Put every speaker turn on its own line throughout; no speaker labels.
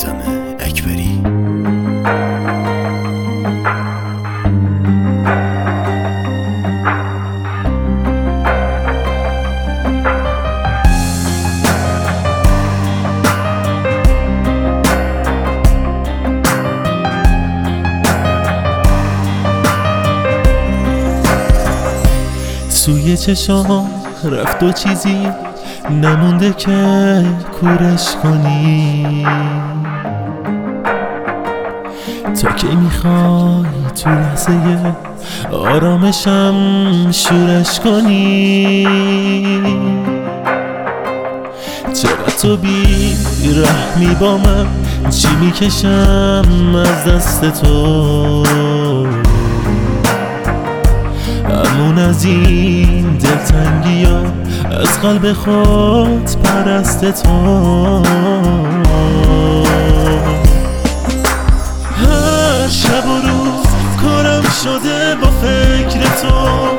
میثم اکبری.
توی چشام رفت و چیزی نمونده که کورش کنی. تا که میخوای تو لحظه آرامشم شورش کنی. چقدر تو بی رحمی با من، چی میکشم از دست تو. همون از این دلتنگی ها از قلب خود پرست تو. هر شب و روز کارم شده با فکر تو،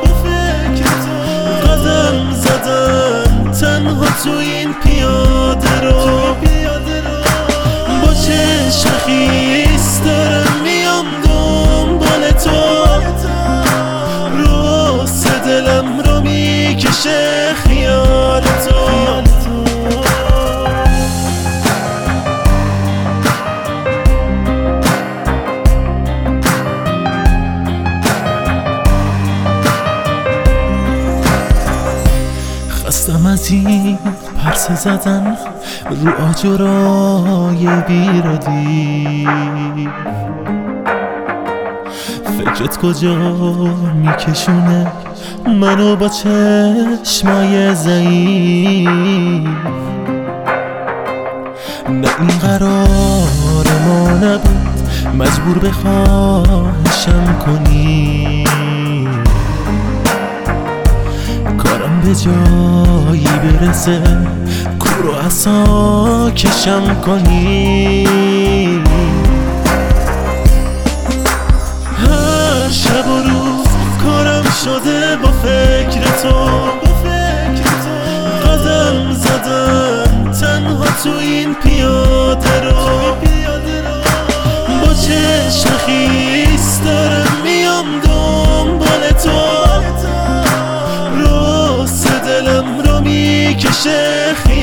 قدم زدن تنها تو این پیاده رو. با چشم خیس دارم میام دنبال تو، دلم رو میکشه خیال تو. خستم از این پرسه زدن رو آجرای بیرادی. فکرت کجا میکشونه منو با چشمای ضعیف. نه این قرار ما نبود مجبور به خواهشم کنی. کارم به جایی برسه کور و عصا کشم کنی. هر شب و روز کارم شده با فکر تو، قدم زدن تنها تو این پیاده رو. با چشم خیس دارم میام دنبال تو، راست دلم رو میکشه